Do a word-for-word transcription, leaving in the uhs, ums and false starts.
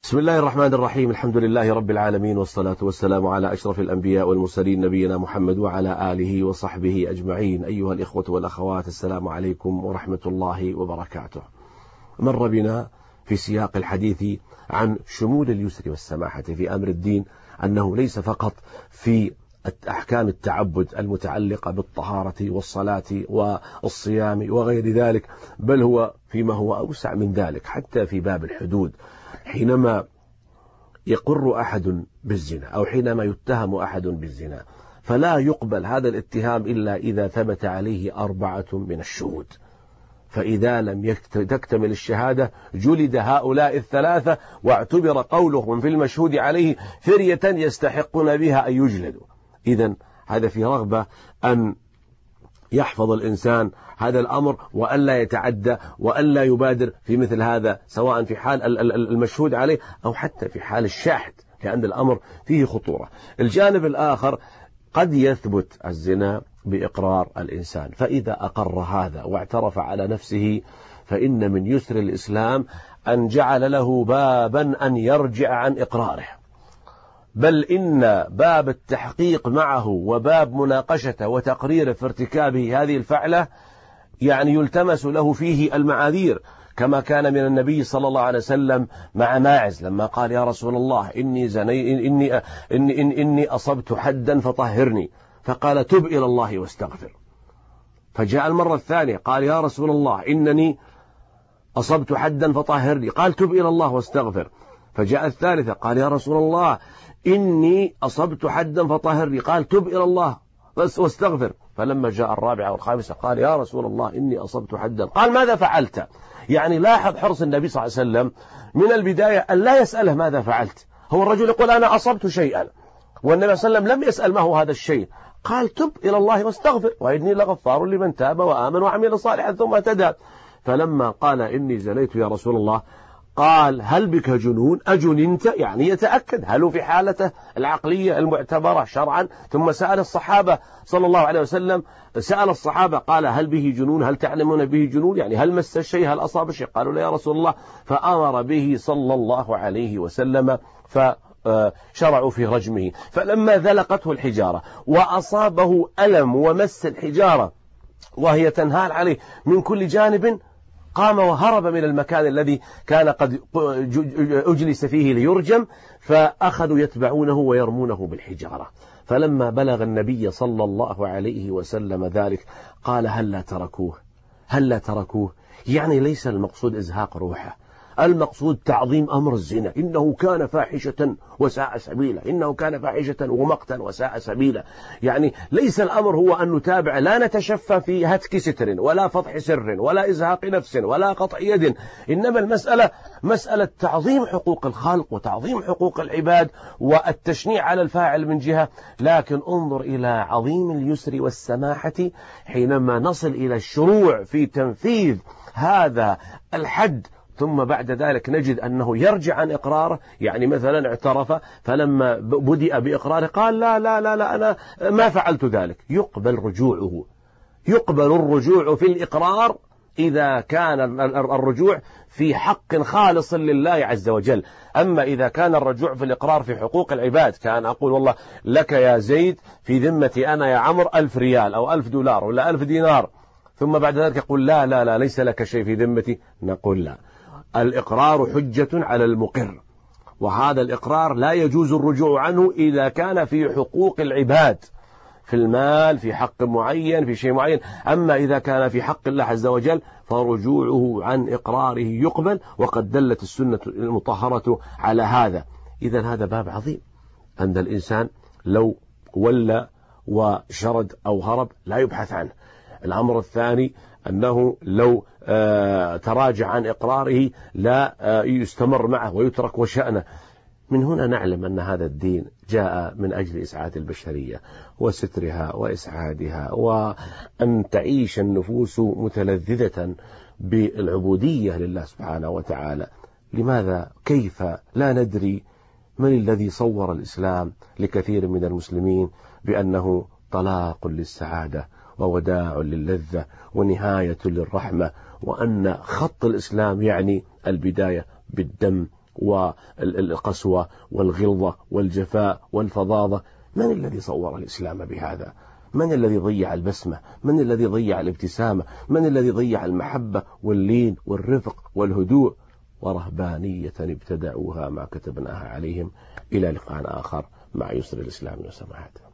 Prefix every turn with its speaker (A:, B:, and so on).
A: بسم الله الرحمن الرحيم. الحمد لله رب العالمين، والصلاة والسلام على أشرف الأنبياء والمرسلين نبينا محمد وعلى آله وصحبه أجمعين. أيها الإخوة والأخوات، السلام عليكم ورحمة الله وبركاته. مر بنا في سياق الحديث عن شمول اليسر والسماحة في أمر الدين، أنه ليس فقط في أحكام التعبد المتعلقة بالطهارة والصلاة والصيام وغير ذلك، بل هو فيما هو أوسع من ذلك، حتى في باب الحدود. حينما يقر أحد بالزنا أو حينما يتهم أحد بالزنا، فلا يقبل هذا الاتهام إلا إذا ثبت عليه أربعة من الشهود، فإذا لم تكتمل الشهادة جلد هؤلاء الثلاثة، واعتبر قولهم في المشهود عليه فرية يستحقون بها أن يجلدوا. إذن هذا في رغبة أن يحفظ الإنسان هذا الأمر، وألا يتعدى وألا يبادر في مثل هذا، سواء في حال المشهود عليه أو حتى في حال الشاهد، لأن الأمر فيه خطورة. الجانب الآخر، قد يثبت الزنا بإقرار الإنسان، فإذا أقر هذا واعترف على نفسه، فإن من يسر الإسلام أن جعل له بابا أن يرجع عن إقراره، بل إن باب التحقيق معه وباب مناقشته وتقريره في ارتكابه هذه الفعلة يعني يلتمس له فيه المعاذير، كما كان من النبي صلى الله عليه وسلم مع ماعز لما قال: يا رسول الله إني, زني إني, إني, إني, إني أصبت حدا فطهرني، فقال: تب إلى الله واستغفر. فجاء المرة الثانية قال: يا رسول الله إنني أصبت حدا فطهرني، قال: تب إلى الله واستغفر. فجاء الثالثة قال: يا رسول الله إني أصبت حدا فطهرني، قال: تب إلى الله واستغفر. فلما جاء الرابعة والخامسة قال: يا رسول الله إني أصبت حدا، قال: ماذا فعلت؟ يعني لاحظ حرص النبي صلى الله عليه وسلم من البداية أن لا يسأله ماذا فعلت. هو الرجل يقول: أنا أصبت شيئا، والنبي صلى الله عليه وسلم لم يسأل ما هو هذا الشيء، قال: تب إلى الله واستغفر، وإني لغفار لمن تاب وآمن وعمل صالحا ثم اهتدى. فلما قال: إني زنيت يا رسول الله، قال: هل بك جنون؟ أجننت؟ يعني يتأكد هل في حالته العقلية المعتبرة شرعا. ثم سأل الصحابة صلى الله عليه وسلم، سأل الصحابة قال: هل به جنون؟ هل تعلمون به جنون؟ يعني هل مس الشيء؟ هل أصاب الشيء؟ قالوا: لا يا رسول الله. فأمر به صلى الله عليه وسلم، فشرعوا في رجمه. فلما ذلقته الحجارة وأصابه ألم ومس الحجارة وهي تنهال عليه من كل جانب، قام وهرب من المكان الذي كان قد أجلس فيه ليرجم، فأخذوا يتبعونه ويرمونه بالحجارة. فلما بلغ النبي صلى الله عليه وسلم ذلك قال: هل لا تركوه؟ هل لا تركوه؟ يعني ليس المقصود إزهاق روحه، المقصود تعظيم أمر الزنا. إنه كان فاحشة وساء سبيلا، إنه كان فاحشة ومقتا وساء سبيلا. يعني ليس الأمر هو أن نتابع، لا نتشفى في هتك ستر ولا فضح سر ولا إزهاق نفس ولا قطع يد، إنما المسألة مسألة تعظيم حقوق الخلق وتعظيم حقوق العباد والتشنيع على الفاعل من جهة. لكن انظر إلى عظيم اليسر والسماحة حينما نصل إلى الشروع في تنفيذ هذا الحد، ثم بعد ذلك نجد أنه يرجع عن إقراره. يعني مثلا اعترف، فلما بدأ بإقراره قال: لا لا لا لا أنا ما فعلت ذلك. يقبل رجوعه، يقبل الرجوع في الإقرار إذا كان الرجوع في حق خالص لله عز وجل. أما إذا كان الرجوع في الإقرار في حقوق العباد، كان أقول: والله لك يا زيد في ذمتي أنا يا عمر ألف ريال أو ألف دولار ولا ألف دينار، ثم بعد ذلك يقول: لا لا لا ليس لك شيء في ذمتي، نقول: لا، الإقرار حجة على المقر، وهذا الإقرار لا يجوز الرجوع عنه إذا كان في حقوق العباد، في المال، في حق معين، في شيء معين. أما إذا كان في حق الله عز وجل فرجوعه عن إقراره يقبل، وقد دلت السنة المطهرة على هذا. إذن هذا باب عظيم، أن الإنسان لو ولى وشرد أو هرب لا يبحث عنه. الأمر الثاني أنه لو آه تراجع عن إقراره لا آه يستمر معه ويترك وشأنه. من هنا نعلم أن هذا الدين جاء من أجل إسعاد البشرية وسترها وإسعادها، وأن تعيش النفوس متلذذة بالعبودية لله سبحانه وتعالى. لماذا؟ كيف؟ لا ندري من الذي صور الإسلام لكثير من المسلمين بأنه طلاق للسعادة ووداع للذة ونهاية للرحمة، وأن خط الإسلام يعني البداية بالدم والقسوة والغلظة والجفاء والفظاظة. من الذي صور الإسلام بهذا؟ من الذي ضيع البسمة؟ من الذي ضيع الابتسامة؟ من الذي ضيع المحبة واللين والرفق والهدوء؟ ورهبانية ابتدعوها ما كتبناها عليهم. إلى لقاء آخر مع يسر الإسلام وسماحته.